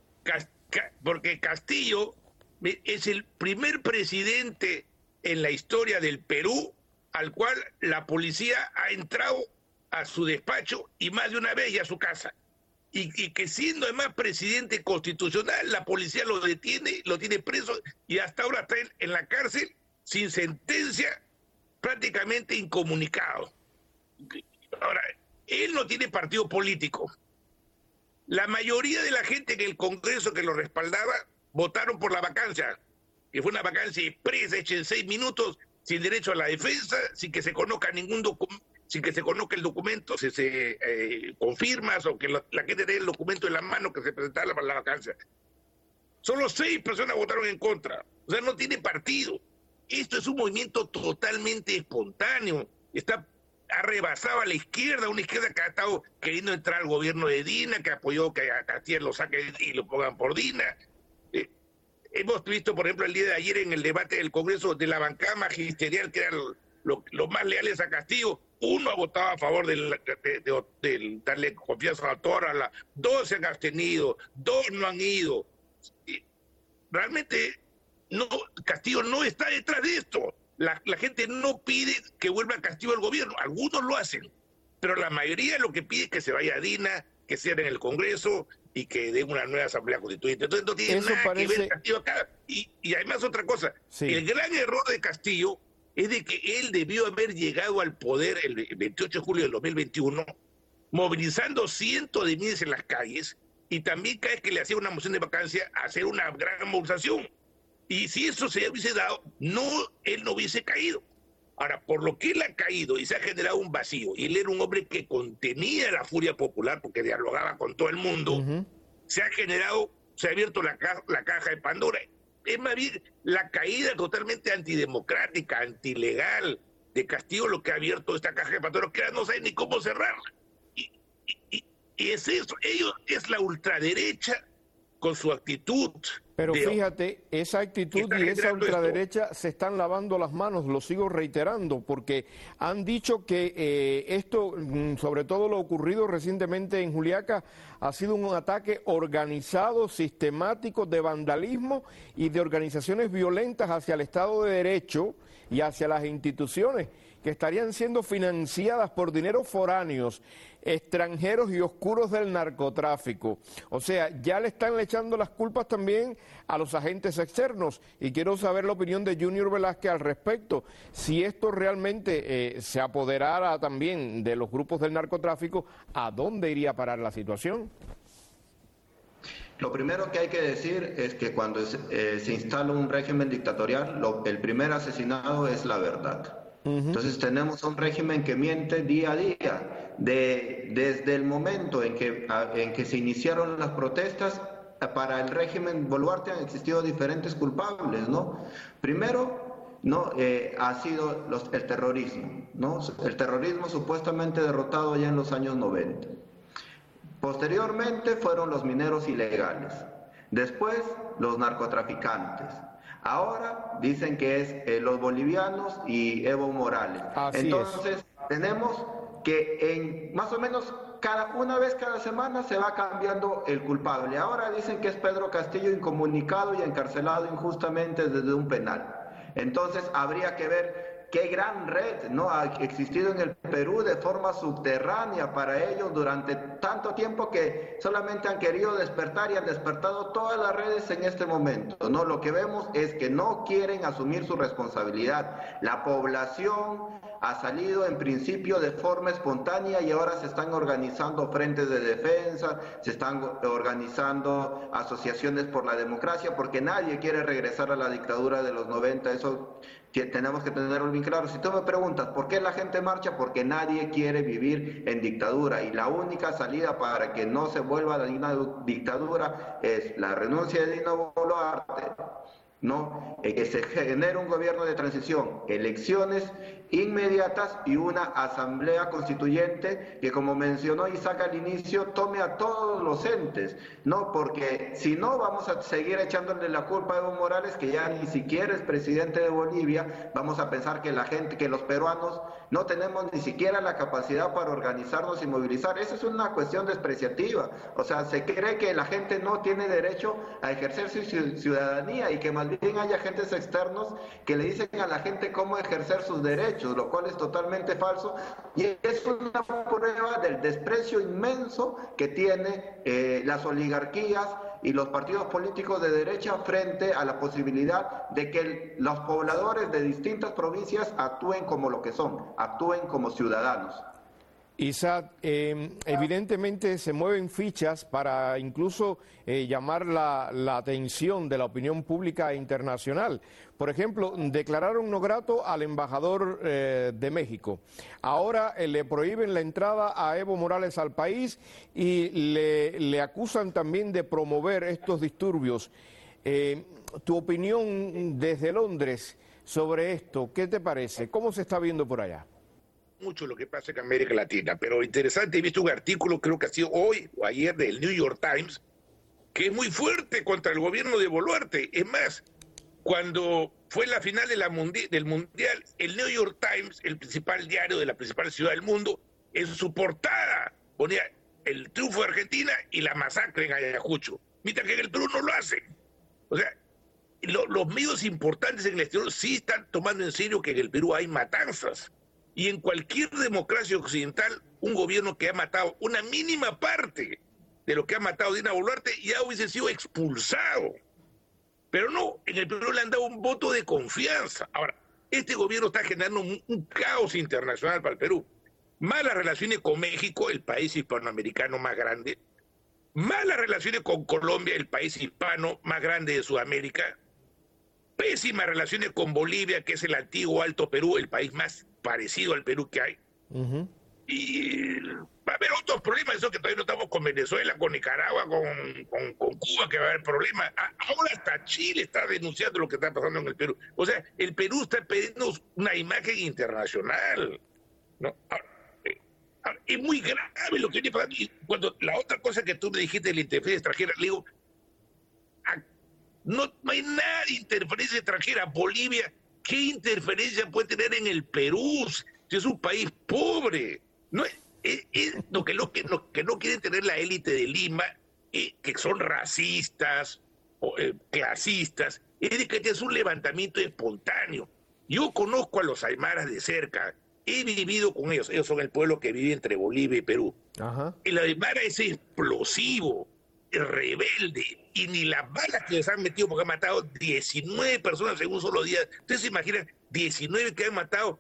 porque Castillo es el primer presidente en la historia del Perú al cual la policía ha entrado a su despacho y más de una vez y a su casa. Y, y que siendo además presidente constitucional, la policía lo detiene, lo tiene preso y hasta ahora está en, en la cárcel sin sentencia, prácticamente incomunicado. Ahora, él no tiene partido político. La mayoría de la gente en el Congreso que lo respaldaba votaron por la vacancia, que fue una vacancia expresa, hecha en seis minutos, sin derecho a la defensa, sin que se conozca ningún documento, sin que se conozca el documento, si se eh, confirma o que la, la gente tenga el documento en la mano que se presentara para la vacancia. Solo seis personas votaron en contra. O sea, no tiene partido. Esto es un movimiento totalmente espontáneo. Está ha rebasado a la izquierda, una izquierda que ha estado queriendo entrar al gobierno de Dina, que apoyó que a Castillo lo saquen y lo pongan por Dina. Eh, hemos visto, por ejemplo, el día de ayer en el debate del Congreso de la bancada magisterial, que eran los lo más leales a Castillo, uno ha votado a favor del, de, de, de darle confianza a Otárola, dos se han abstenido, dos no han ido. Y realmente no, Castillo no está detrás de esto. La, la gente no pide que vuelva Castillo al gobierno, algunos lo hacen, pero la mayoría lo que pide es que se vaya a Dina, que cierren el Congreso y que den una nueva asamblea constituyente. Entonces no tiene Eso nada parece... que ver Castillo acá. Y, y además otra cosa, sí. El gran error de Castillo es de que él debió haber llegado al poder el veintiocho de julio del dos mil veintiuno, movilizando cientos de miles en las calles, y también cada vez que le hacía una moción de vacancia, hacer una gran movilización. Y si eso se hubiese dado, no, él no hubiese caído. Ahora, por lo que él ha caído y se ha generado un vacío, y él era un hombre que contenía la furia popular porque dialogaba con todo el mundo, uh-huh. se ha generado, se ha abierto la, ca la caja de Pandora. es más bien la caída totalmente antidemocrática, antilegal, de Castillo, lo que ha abierto esta caja de Pandora, que no sabe ni cómo cerrarla. Y, y, y es eso, ellos es la ultraderecha con su actitud. Pero de, fíjate, esa actitud y esa ultraderecha esto. se están lavando las manos, lo sigo reiterando, porque han dicho que eh, esto, sobre todo lo ocurrido recientemente en Juliaca, ha sido un ataque organizado, sistemático, de vandalismo y de organizaciones violentas hacia el Estado de Derecho y hacia las instituciones que estarían siendo financiadas por dineros foráneos, extranjeros y oscuros del narcotráfico. O sea, ya le están echando las culpas también a los agentes externos, y quiero saber la opinión de Junior Velázquez al respecto. Si esto realmente eh, se apoderara también de los grupos del narcotráfico, ¿a dónde iría a parar la situación? Lo primero que hay que decir es que cuando es, eh, se instala un régimen dictatorial, lo, el primer asesinado es la verdad. Uh-huh. Entonces tenemos un régimen que miente día a día. De, desde el momento en que, a, en que se iniciaron las protestas, para el régimen Boluarte han existido diferentes culpables, ¿no? Primero, no eh, ha sido los, el terrorismo, ¿no? El terrorismo supuestamente derrotado ya en los años noventa. Posteriormente fueron los mineros ilegales, después los narcotraficantes. Ahora dicen que es eh, los bolivianos y Evo Morales. Así Entonces es. Tenemos que en más o menos cada una vez cada semana se va cambiando el culpable. Ahora dicen que es Pedro Castillo, incomunicado y encarcelado injustamente desde un penal. Entonces habría que ver qué gran red no ha existido en el Perú de forma subterránea para ellos durante tanto tiempo, que solamente han querido despertar y han despertado todas las redes en este momento, ¿no? Lo que vemos es que no quieren asumir su responsabilidad. La población ha salido en principio de forma espontánea y ahora se están organizando frentes de defensa, se están organizando asociaciones por la democracia, porque nadie quiere regresar a la dictadura de los noventa, eso tenemos que tenerlo bien claro. Si tú me preguntas por qué la gente marcha, porque nadie quiere vivir en dictadura, y la única salida para que no se vuelva a una dictadura es la renuncia de Dina Boluarte, ¿no? Eh, que se genere un gobierno de transición, elecciones inmediatas y una asamblea constituyente que, como mencionó Isaac al inicio, tome a todos los entes, ¿no? Porque si no, vamos a seguir echándole la culpa a Evo Morales, que ya ni siquiera es presidente de Bolivia. Vamos a pensar que la gente, que los peruanos no tenemos ni siquiera la capacidad para organizarnos y movilizar. Esa es una cuestión despreciativa. O sea, se cree que la gente no tiene derecho a ejercer su ciudadanía y que más bien hay agentes externos que le dicen a la gente cómo ejercer sus derechos, lo cual es totalmente falso, y es una prueba del desprecio inmenso que tiene eh, las oligarquías y los partidos políticos de derecha frente a la posibilidad de que el, los pobladores de distintas provincias actúen como lo que son, actúen como ciudadanos. Isaac, eh, evidentemente se mueven fichas para incluso eh, llamar la, la atención de la opinión pública internacional. Por ejemplo, declararon no grato al embajador eh, de México. Ahora eh, le prohíben la entrada a Evo Morales al país y le, le acusan también de promover estos disturbios. Eh, tu opinión desde Londres sobre esto, ¿qué te parece? ¿Cómo se está viendo por allá? Mucho lo que pasa en América Latina, pero interesante, he visto un artículo, creo que ha sido hoy o ayer, del New York Times, que es muy fuerte contra el gobierno de Boluarte. Es más, cuando fue la final de la mundi del Mundial, el New York Times, el principal diario de la principal ciudad del mundo, en su portada ponía el triunfo de Argentina y la masacre en Ayacucho, mientras que en el Perú no lo hacen. O sea, lo, los medios importantes en el exterior sí están tomando en serio que en el Perú hay matanzas. Y en cualquier democracia occidental, un gobierno que ha matado una mínima parte de lo que ha matado Dina Boluarte ya hubiese sido expulsado. Pero no, en el Perú le han dado un voto de confianza. Ahora, este gobierno está generando un, un caos internacional para el Perú. Malas relaciones con México, el país hispanoamericano más grande. Malas relaciones con Colombia, el país hispano más grande de Sudamérica. Pésimas relaciones con Bolivia, que es el antiguo Alto Perú, el país más parecido al Perú que hay. Uh-huh. Y va a haber otros problemas, eso que todavía no estamos con Venezuela, con Nicaragua, con, con, con Cuba, que va a haber problemas. Ahora hasta Chile está denunciando lo que está pasando en el Perú. O sea, el Perú está pidiendo una imagen internacional, ¿no? Ahora, eh, ahora, es muy grave lo que viene pasando. Y cuando la otra cosa que tú me dijiste de la interferencia extranjera, le digo, a, no, no hay nada de interferencia extranjera. Bolivia, ¿qué interferencia puede tener en el Perú? Si es un país pobre. No es, es, es lo, que, lo, que, lo que no quiere tener la élite de Lima, eh, que son racistas, o, eh, clasistas, es de que es un levantamiento espontáneo. Yo conozco a los aymaras de cerca, he vivido con ellos, ellos son el pueblo que vive entre Bolivia y Perú. Ajá. El aymara es explosivo, rebelde, y ni las balas que les han metido, porque han matado diecinueve personas en un solo día. Ustedes se imaginan, diecinueve que han matado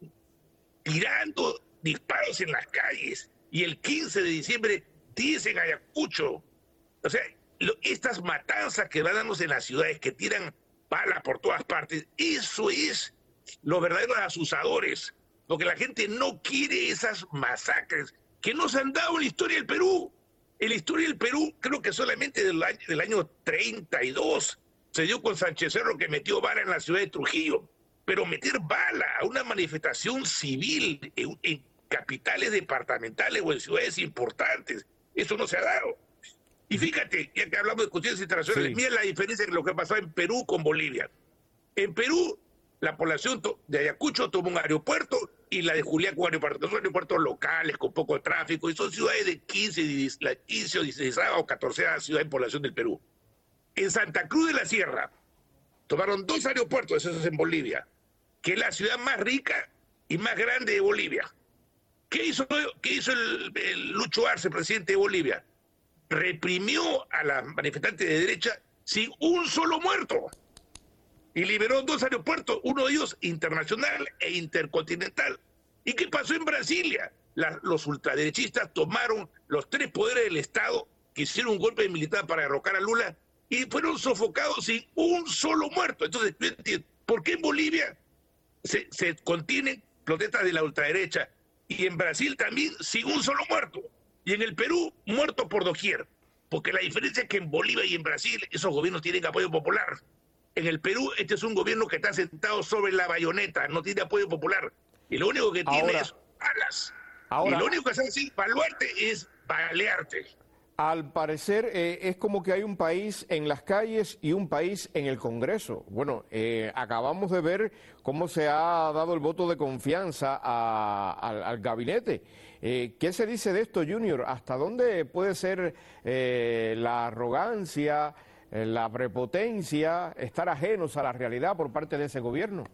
tirando disparos en las calles, y el quince de diciembre diez en Ayacucho. O sea, lo, estas matanzas que van dándose en las ciudades, que tiran balas por todas partes, eso es los verdaderos asusadores, porque la gente no quiere esas masacres que no se han dado en la historia del Perú. En la historia del Perú, creo que solamente del año, del año treinta y dos se dio con Sánchez Cerro, que metió bala en la ciudad de Trujillo. Pero meter bala a una manifestación civil en, en capitales departamentales o en ciudades importantes, eso no se ha dado. Y fíjate, ya que hablamos de cuestiones internacionales, sí. Mira la diferencia de lo que pasó en Perú con Bolivia. En Perú, la población de Ayacucho tomó un aeropuerto, y la de Juliaca un aeropuerto. Son aeropuertos locales con poco tráfico, y son ciudades de quince, quince o dieciséis o catorce ciudades de población del Perú. En Santa Cruz de la Sierra tomaron dos aeropuertos, esos en Bolivia, que es la ciudad más rica y más grande de Bolivia. ¿Qué hizo, qué hizo el, el Lucho Arce, presidente de Bolivia? Reprimió a las manifestantes de derecha sin un solo muerto. Y liberó dos aeropuertos, uno de ellos internacional e intercontinental. ¿Y qué pasó en Brasilia? La, los ultraderechistas tomaron los tres poderes del Estado, que hicieron un golpe militar para derrocar a Lula, y fueron sofocados sin un solo muerto. Entonces, ¿por qué en Bolivia se, se contienen protestas de la ultraderecha, y en Brasil también sin un solo muerto, y en el Perú muerto por doquier? Porque la diferencia es que en Bolivia y en Brasil esos gobiernos tienen apoyo popular. En el Perú este es un gobierno que está sentado sobre la bayoneta, no tiene apoyo popular, y lo único que tiene ahora, es balas. Ahora, y lo único que hace así, valuarte, es balearte. Al parecer eh, es como que hay un país en las calles y un país en el Congreso. Bueno, eh, acabamos de ver cómo se ha dado el voto de confianza a, a, al gabinete. Eh, ¿Qué se dice de esto, Junior? ¿Hasta dónde puede ser eh, la arrogancia, eh, la prepotencia, estar ajenos a la realidad por parte de ese gobierno?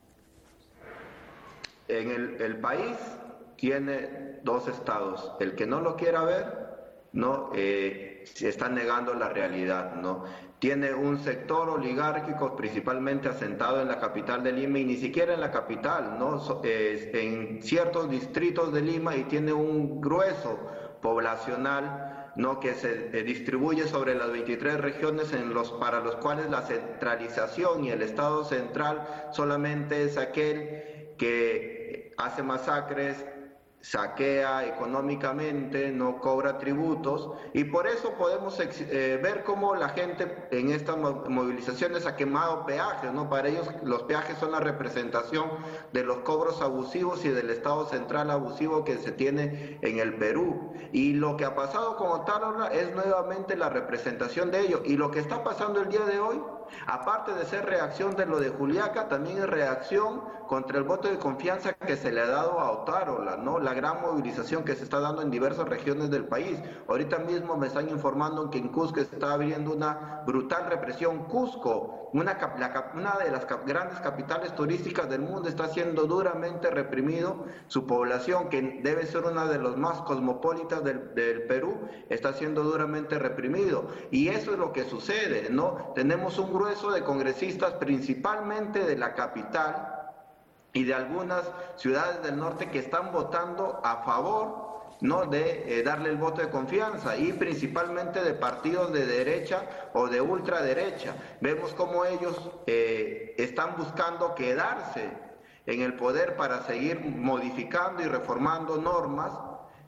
En el, el país tiene dos estados. El que no lo quiera ver, no eh, se está negando la realidad, ¿no? Tiene un sector oligárquico principalmente asentado en la capital de Lima, y ni siquiera en la capital, ¿no? So, eh, en ciertos distritos de Lima, y tiene un grueso poblacional, ¿no?, que se eh, distribuye sobre las veintitrés regiones, en los, para los cuales la centralización y el Estado central solamente es aquel que hace masacres, saquea económicamente, no cobra tributos, y por eso podemos eh, ver cómo la gente en estas movilizaciones ha quemado peajes, ¿no? Para ellos los peajes son la representación de los cobros abusivos y del Estado central abusivo que se tiene en el Perú, y lo que ha pasado con Otárola es nuevamente la representación de ello, y lo que está pasando el día de hoy, aparte de ser reacción de lo de Juliaca, también es reacción contra el voto de confianza que se le ha dado a Otárola, ¿no? La gran movilización que se está dando en diversas regiones del país. Ahorita mismo me están informando que en Cusco está habiendo una brutal represión. Cusco, una, la, una de las cap, grandes capitales turísticas del mundo, está siendo duramente reprimido. Su población, que debe ser una de los más cosmopolitas del, del Perú, está siendo duramente reprimido. Y eso es lo que sucede, ¿no? Tenemos un grueso de congresistas, principalmente de la capital y de algunas ciudades del norte, que están votando a favor, ¿no?, de eh, darle el voto de confianza, y principalmente de partidos de derecha o de ultraderecha. Vemos cómo ellos eh, están buscando quedarse en el poder para seguir modificando y reformando normas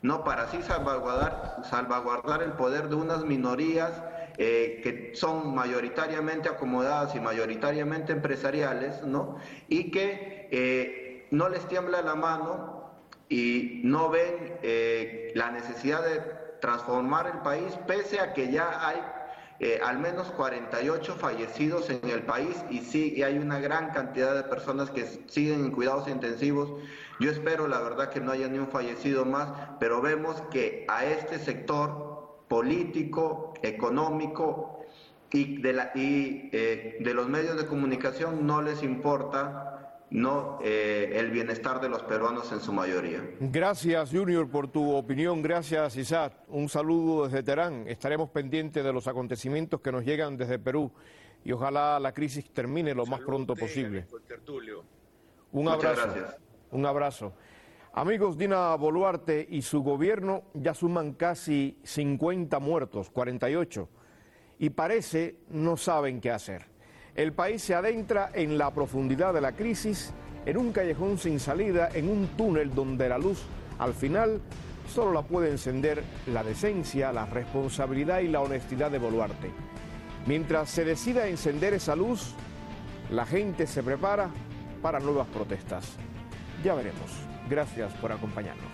no para así salvaguardar, salvaguardar el poder de unas minorías eh, que son mayoritariamente acomodadas y mayoritariamente empresariales, ¿no? Y que eh, no les tiembla la mano y no ven eh, la necesidad de transformar el país, pese a que ya hay eh, al menos cuarenta y ocho fallecidos en el país y sí, y hay una gran cantidad de personas que siguen en cuidados intensivos. Yo espero, la verdad, que no haya ni un fallecido más, pero vemos que a este sector político, económico y de, la, y, eh, de los medios de comunicación no les importa no eh, el bienestar de los peruanos en su mayoría. Gracias, Junior, por tu opinión. Gracias, Isaac. Un saludo desde Teherán. Estaremos pendientes de los acontecimientos que nos llegan desde Perú y ojalá la crisis termine lo más pronto posible. Un abrazo. Un abrazo. Amigos, Dina Boluarte y su gobierno ya suman casi cincuenta muertos, cuarenta y ocho, y parece no saben qué hacer. El país se adentra en la profundidad de la crisis, en un callejón sin salida, en un túnel donde la luz, al final, solo la puede encender la decencia, la responsabilidad y la honestidad de Boluarte. Mientras se decida encender esa luz, la gente se prepara para nuevas protestas. Ya veremos. Gracias por acompañarnos.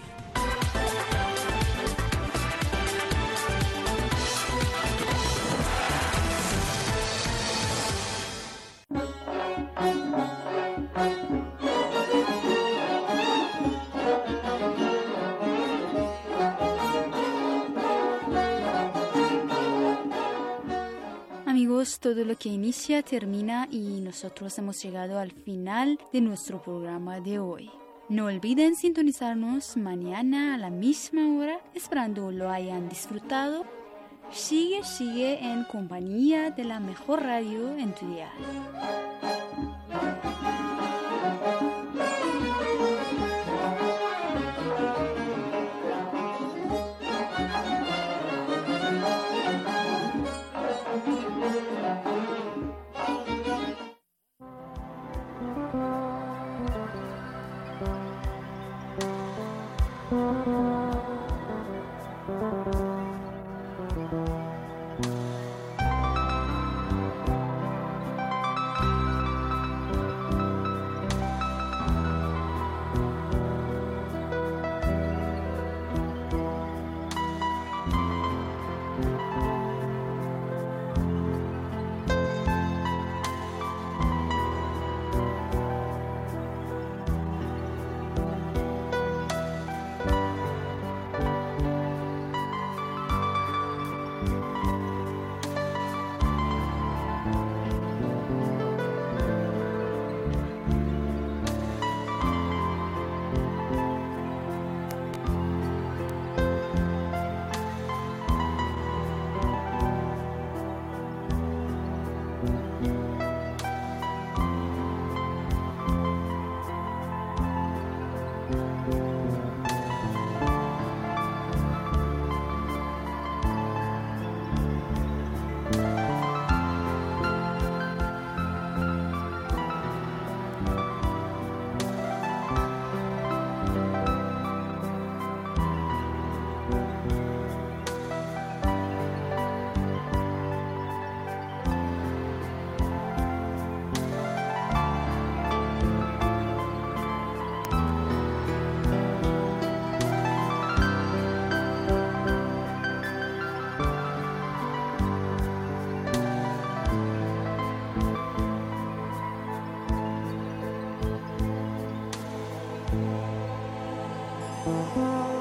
Amigos, todo lo que inicia termina y nosotros hemos llegado al final de nuestro programa de hoy. No olviden sintonizarnos mañana a la misma hora, esperando lo hayan disfrutado. Sigue, sigue en compañía de la mejor radio en tu dial. Thank you.